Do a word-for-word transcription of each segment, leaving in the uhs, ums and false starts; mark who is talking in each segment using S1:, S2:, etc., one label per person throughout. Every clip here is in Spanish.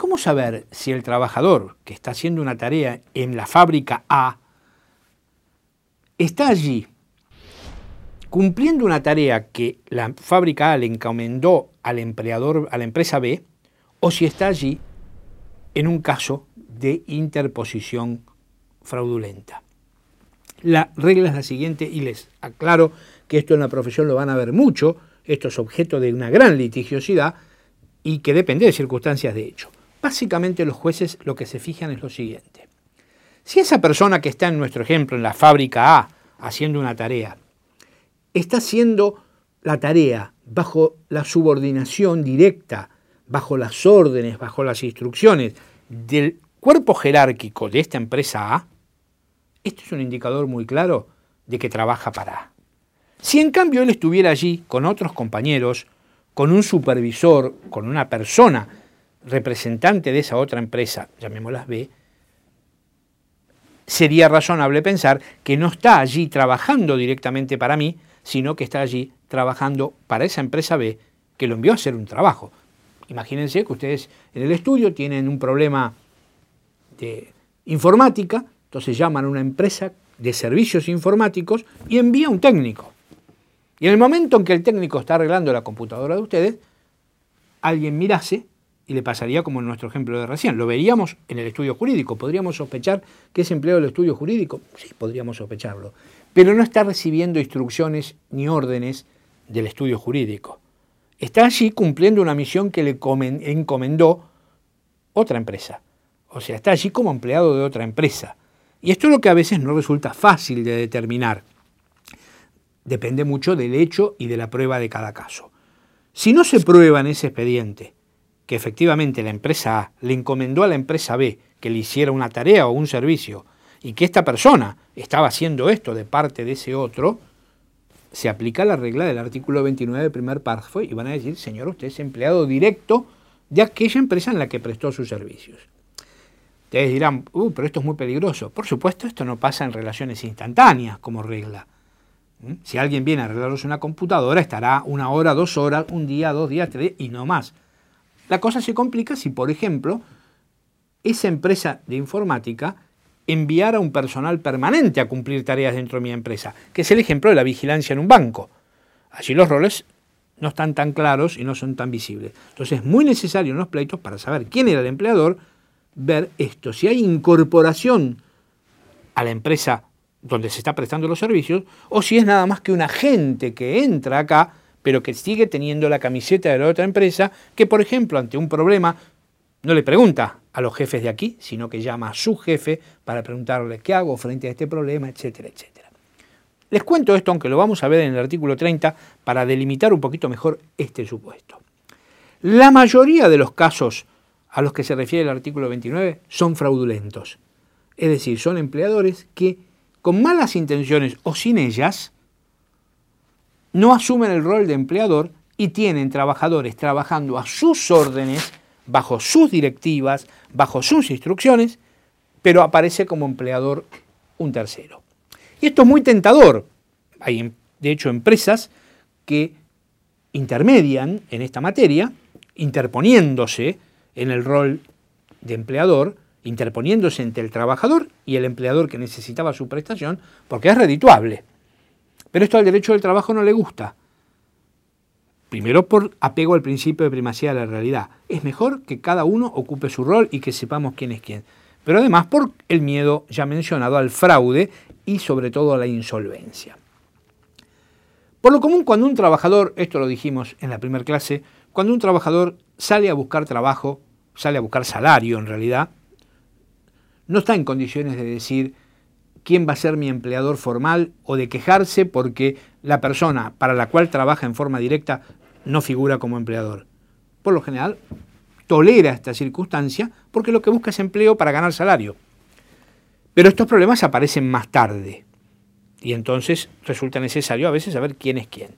S1: ¿cómo saber si el trabajador que está haciendo una tarea en la fábrica A está allí cumpliendo una tarea que la fábrica A le encomendó al empleador, a la empresa B, o si está allí en un caso de interposición fraudulenta? La regla es la siguiente, y les aclaro que esto en la profesión lo van a ver mucho, esto es objeto de una gran litigiosidad y que depende de circunstancias de hecho. Básicamente los jueces lo que se fijan es lo siguiente. Si esa persona que está en nuestro ejemplo en la fábrica A haciendo una tarea, está haciendo la tarea bajo la subordinación directa, bajo las órdenes, bajo las instrucciones del cuerpo jerárquico de esta empresa A, esto es un indicador muy claro de que trabaja para A. Si en cambio él estuviera allí con otros compañeros, con un supervisor, con una persona representante de esa otra empresa, llamémoslas B, sería razonable pensar que no está allí trabajando directamente para mí, sino que está allí trabajando para esa empresa B que lo envió a hacer un trabajo. Imagínense que ustedes en el estudio tienen un problema de informática, entonces llaman a una empresa de servicios informáticos y envía un técnico. Y en el momento en que el técnico está arreglando la computadora de ustedes, alguien mirase y le pasaría como en nuestro ejemplo de recién. Lo veríamos en el estudio jurídico. ¿Podríamos sospechar que es empleado del estudio jurídico? Sí, podríamos sospecharlo. Pero no está recibiendo instrucciones ni órdenes del estudio jurídico. Está allí cumpliendo una misión que le encomendó otra empresa. O sea, está allí como empleado de otra empresa. Y esto es lo que a veces no resulta fácil de determinar. Depende mucho del hecho y de la prueba de cada caso. Si no se prueba en ese expediente que efectivamente la empresa A le encomendó a la empresa B que le hiciera una tarea o un servicio y que esta persona estaba haciendo esto de parte de ese otro, se aplica la regla del artículo veintinueve, primer párrafo, y van a decir, señor, usted es empleado directo de aquella empresa en la que prestó sus servicios. Ustedes dirán, uh, pero esto es muy peligroso. Por supuesto, esto no pasa en relaciones instantáneas como regla. ¿Mm? Si alguien viene a arreglaros una computadora, estará una hora, dos horas, un día, dos días, tres y no más. La cosa se complica si, por ejemplo, esa empresa de informática enviara un personal permanente a cumplir tareas dentro de mi empresa, que es el ejemplo de la vigilancia en un banco. Allí los roles no están tan claros y no son tan visibles. Entonces es muy necesario en los pleitos, para saber quién era el empleador, ver esto. Si hay incorporación a la empresa donde se está prestando los servicios, o si es nada más que un agente que entra acá, pero que sigue teniendo la camiseta de la otra empresa, que por ejemplo ante un problema no le pregunta a los jefes de aquí, sino que llama a su jefe para preguntarle qué hago frente a este problema, etcétera, etcétera. Les cuento esto, aunque lo vamos a ver en el artículo treinta, para delimitar un poquito mejor este supuesto. La mayoría de los casos a los que se refiere el artículo veintinueve son fraudulentos. Es decir, son empleadores que, con malas intenciones o sin ellas, no asumen el rol de empleador y tienen trabajadores trabajando a sus órdenes, bajo sus directivas, bajo sus instrucciones, pero aparece como empleador un tercero. Y esto es muy tentador. Hay, de hecho, empresas que intermedian en esta materia, interponiéndose en el rol de empleador, interponiéndose entre el trabajador y el empleador que necesitaba su prestación, porque es redituable. Pero esto al derecho del trabajo no le gusta. Primero por apego al principio de primacía de la realidad. Es mejor que cada uno ocupe su rol y que sepamos quién es quién. Pero además por el miedo ya mencionado al fraude y sobre todo a la insolvencia. Por lo común, cuando un trabajador, esto lo dijimos en la primera clase, cuando un trabajador sale a buscar trabajo, sale a buscar salario en realidad, no está en condiciones de decir quién va a ser mi empleador formal o de quejarse porque la persona para la cual trabaja en forma directa no figura como empleador. Por lo general, tolera esta circunstancia porque lo que busca es empleo para ganar salario. Pero estos problemas aparecen más tarde y entonces resulta necesario a veces saber quién es quién.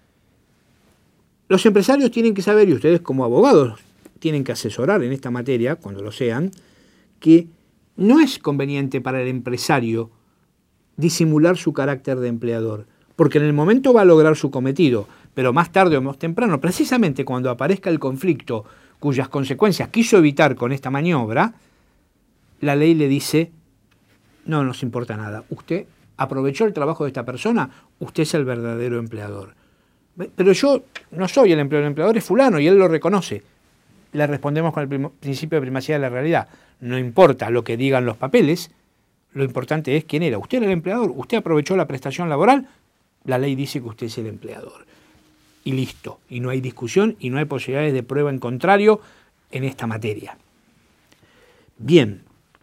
S1: Los empresarios tienen que saber, y ustedes como abogados tienen que asesorar en esta materia, cuando lo sean, que no es conveniente para el empresario disimular su carácter de empleador, porque en el momento va a lograr su cometido, pero más tarde o más temprano, precisamente cuando aparezca el conflicto cuyas consecuencias quiso evitar con esta maniobra, la ley le dice, no nos importa nada, usted aprovechó el trabajo de esta persona, usted es el verdadero empleador. Pero yo no soy el empleador, el empleador es fulano y él lo reconoce. Le respondemos con el principio de primacía de la realidad. No importa lo que digan los papeles, lo importante es quién era. Usted era el empleador, usted aprovechó la prestación laboral, la ley dice que usted es el empleador. Y listo, y no hay discusión y no hay posibilidades de prueba en contrario en esta materia. Bien,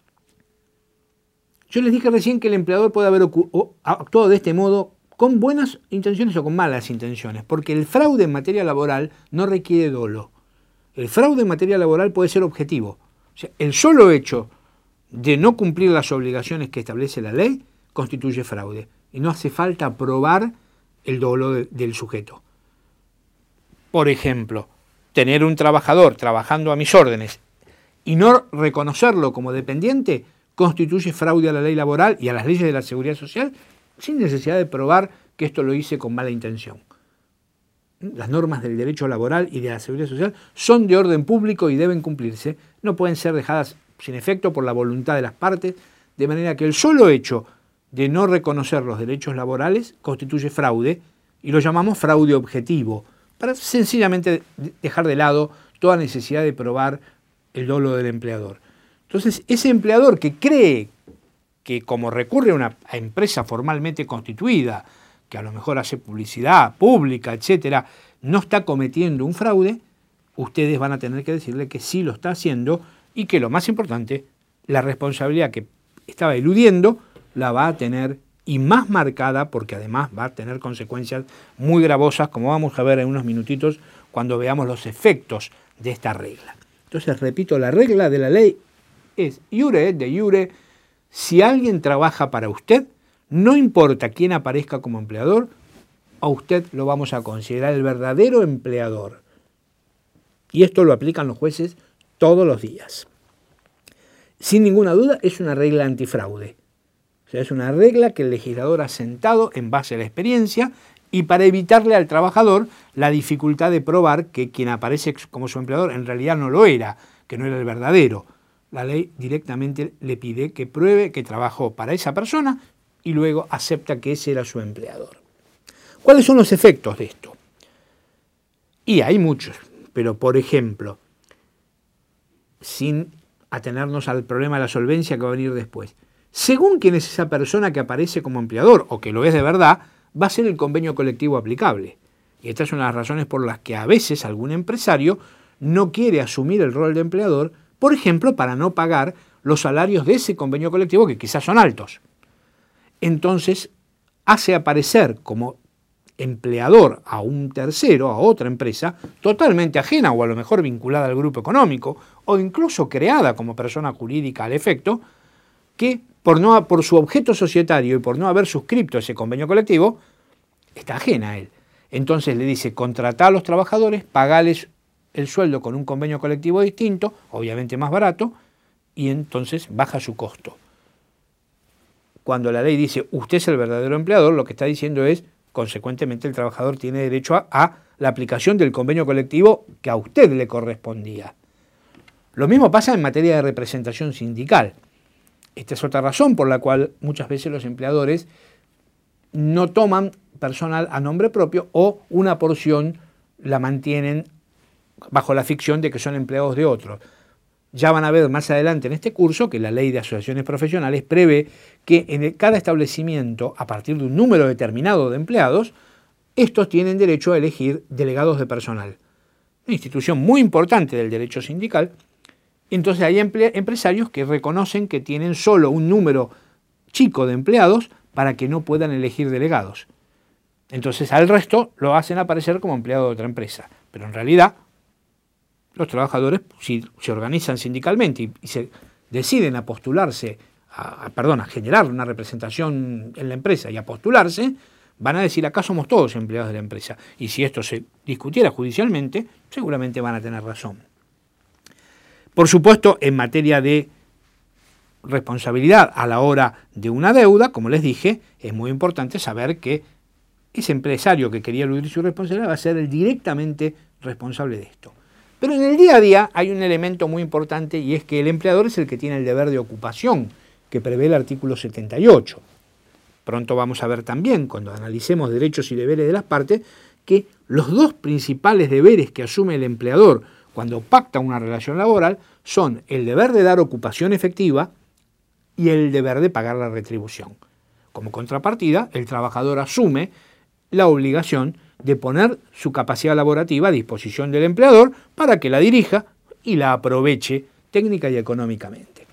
S1: yo les dije recién que el empleador puede haber actuado de este modo con buenas intenciones o con malas intenciones, porque el fraude en materia laboral no requiere dolo. El fraude en materia laboral puede ser objetivo. O sea, el solo hecho de no cumplir las obligaciones que establece la ley constituye fraude. Y no hace falta probar el dolo de, del sujeto. Por ejemplo, tener un trabajador trabajando a mis órdenes y no reconocerlo como dependiente constituye fraude a la ley laboral y a las leyes de la seguridad social sin necesidad de probar que esto lo hice con mala intención. Las normas del derecho laboral y de la seguridad social son de orden público y deben cumplirse. No pueden ser dejadas sin efecto por la voluntad de las partes, de manera que el solo hecho de no reconocer los derechos laborales constituye fraude y lo llamamos fraude objetivo, para sencillamente dejar de lado toda necesidad de probar el dolo del empleador. Entonces, ese empleador que cree que como recurre a una empresa formalmente constituida, que a lo mejor hace publicidad pública, etcétera, no está cometiendo un fraude, ustedes van a tener que decirle que sí lo está haciendo y que lo más importante, la responsabilidad que estaba eludiendo la va a tener y más marcada porque además va a tener consecuencias muy gravosas, como vamos a ver en unos minutitos cuando veamos los efectos de esta regla. Entonces, repito, la regla de la ley es iure et de iure. Si alguien trabaja para usted, no importa quién aparezca como empleador, a usted lo vamos a considerar el verdadero empleador. Y esto lo aplican los jueces todos los días. Sin ninguna duda, es una regla antifraude. O sea, es una regla que el legislador ha sentado en base a la experiencia y para evitarle al trabajador la dificultad de probar que quien aparece como su empleador en realidad no lo era, que no era el verdadero. La ley directamente le pide que pruebe que trabajó para esa persona y luego acepta que ese era su empleador. ¿Cuáles son los efectos de esto? Y hay muchos, pero por ejemplo, sin atenernos al problema de la solvencia que va a venir después, según quién es esa persona que aparece como empleador o que lo es de verdad, va a ser el convenio colectivo aplicable. Y esta es una de las razones por las que a veces algún empresario no quiere asumir el rol de empleador, por ejemplo, para no pagar los salarios de ese convenio colectivo que quizás son altos. Entonces, hace aparecer como empleador a un tercero, a otra empresa, totalmente ajena o a lo mejor vinculada al grupo económico o incluso creada como persona jurídica al efecto, que por, no, por su objeto societario y por no haber suscrito ese convenio colectivo, está ajena a él. Entonces le dice, contratá a los trabajadores, pagales el sueldo con un convenio colectivo distinto, obviamente más barato, y entonces baja su costo. Cuando la ley dice, usted es el verdadero empleador, lo que está diciendo es, consecuentemente el trabajador tiene derecho a, a la aplicación del convenio colectivo que a usted le correspondía. Lo mismo pasa en materia de representación sindical. Esta es otra razón por la cual muchas veces los empleadores no toman personal a nombre propio o una porción la mantienen bajo la ficción de que son empleados de otros. Ya van a ver más adelante en este curso que la ley de asociaciones profesionales prevé que en cada establecimiento, a partir de un número determinado de empleados, estos tienen derecho a elegir delegados de personal. Una institución muy importante del derecho sindical. Entonces hay empresarios que reconocen que tienen solo un número chico de empleados para que no puedan elegir delegados. Entonces al resto lo hacen aparecer como empleado de otra empresa. Pero en realidad los trabajadores, si se organizan sindicalmente y, y se deciden a postularse, a, a, perdón, a generar una representación en la empresa y a postularse, van a decir, acá somos todos empleados de la empresa. Y si esto se discutiera judicialmente, seguramente van a tener razón. Por supuesto, en materia de responsabilidad a la hora de una deuda, como les dije, es muy importante saber que ese empresario que quería eludir su responsabilidad va a ser el directamente responsable de esto. Pero en el día a día hay un elemento muy importante y es que el empleador es el que tiene el deber de ocupación que prevé el artículo setenta y ocho. Pronto vamos a ver también, cuando analicemos derechos y deberes de las partes, que los dos principales deberes que asume el empleador cuando pacta una relación laboral son el deber de dar ocupación efectiva y el deber de pagar la retribución. Como contrapartida, el trabajador asume la obligación de poner su capacidad laborativa a disposición del empleador para que la dirija y la aproveche técnica y económicamente.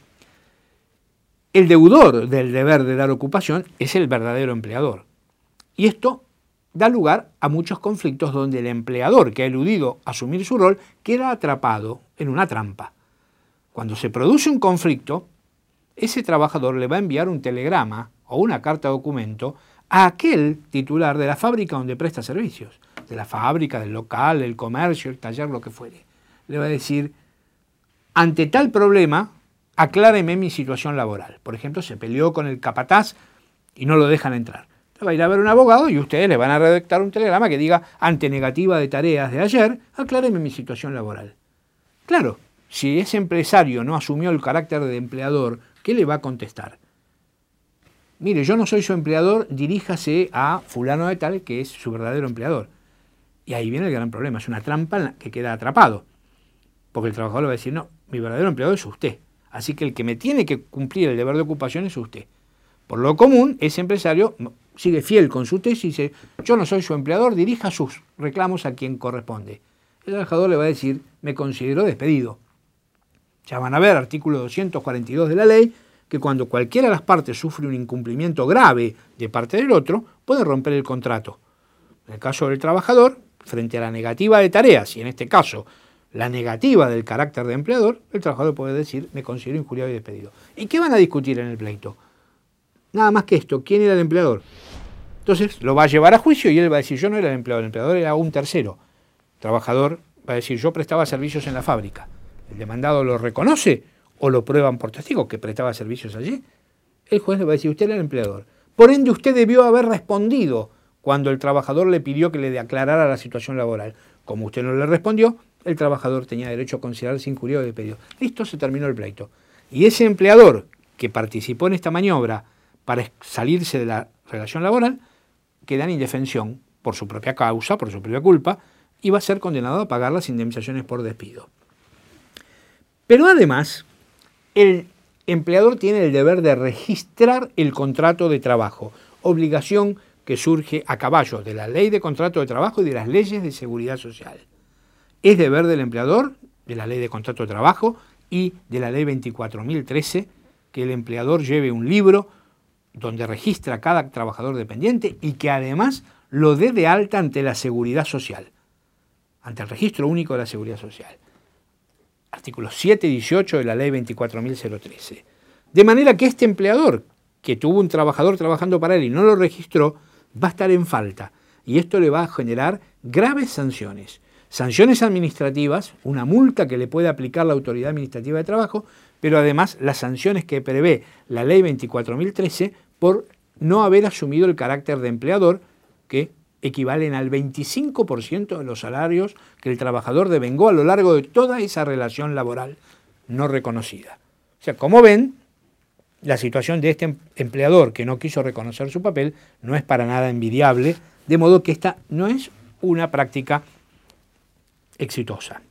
S1: El deudor del deber de dar ocupación es el verdadero empleador. Y esto da lugar a muchos conflictos donde el empleador que ha eludido asumir su rol queda atrapado en una trampa. Cuando se produce un conflicto, ese trabajador le va a enviar un telegrama o una carta documento a aquel titular de la fábrica donde presta servicios, de la fábrica, del local, el comercio, el taller, lo que fuere. Le va a decir, ante tal problema, acláreme mi situación laboral. Por ejemplo, se peleó con el capataz y no lo dejan entrar. Va a ir a ver un abogado y ustedes le van a redactar un telegrama que diga, ante negativa de tareas de ayer, acláreme mi situación laboral. Claro, si ese empresario no asumió el carácter de empleador, ¿qué le va a contestar? Mire, yo no soy su empleador, diríjase a fulano de tal, que es su verdadero empleador. Y ahí viene el gran problema, es una trampa en la que queda atrapado. Porque el trabajador le va a decir, no, mi verdadero empleador es usted. Así que el que me tiene que cumplir el deber de ocupación es usted. Por lo común, ese empresario sigue fiel con su tesis y dice, yo no soy su empleador, dirija sus reclamos a quien corresponde. El trabajador le va a decir, me considero despedido. Ya van a ver, artículo doscientos cuarenta y dos de la ley, que cuando cualquiera de las partes sufre un incumplimiento grave de parte del otro, puede romper el contrato. En el caso del trabajador, frente a la negativa de tareas, y en este caso la negativa del carácter de empleador, el trabajador puede decir, me considero injuriado y despedido. ¿Y qué van a discutir en el pleito? Nada más que esto, ¿quién era el empleador? Entonces lo va a llevar a juicio y él va a decir, yo no era el empleador, el empleador era un tercero. El trabajador va a decir, yo prestaba servicios en la fábrica. ¿El demandado lo reconoce o lo prueban por testigo que prestaba servicios allí? El juez le va a decir, usted era el empleador. Por ende, usted debió haber respondido cuando el trabajador le pidió que le aclarara la situación laboral. Como usted no le respondió, el trabajador tenía derecho a considerarse injuriado y despedido. Listo, se terminó el pleito. Y ese empleador que participó en esta maniobra para salirse de la relación laboral, queda en indefensión por su propia causa, por su propia culpa, y va a ser condenado a pagar las indemnizaciones por despido. Pero además, el empleador tiene el deber de registrar el contrato de trabajo, obligación que surge a caballo de la ley de contrato de trabajo y de las leyes de seguridad social. Es deber del empleador, de la ley de contrato de trabajo y de la ley veinticuatro mil trece, que el empleador lleve un libro donde registra a cada trabajador dependiente y que además lo dé de alta ante la seguridad social, ante el registro único de la seguridad social. Artículos siete y dieciocho de la ley veinticuatro mil trece. De manera que este empleador, que tuvo un trabajador trabajando para él y no lo registró, va a estar en falta. Y esto le va a generar graves sanciones. Sanciones administrativas, una multa que le puede aplicar la Autoridad Administrativa de Trabajo, pero además las sanciones que prevé la ley veinticuatro mil trece por no haber asumido el carácter de empleador, que equivalen al veinticinco por ciento de los salarios que el trabajador devengó a lo largo de toda esa relación laboral no reconocida. O sea, como ven, la situación de este empleador que no quiso reconocer su papel no es para nada envidiable, de modo que esta no es una práctica exitosa.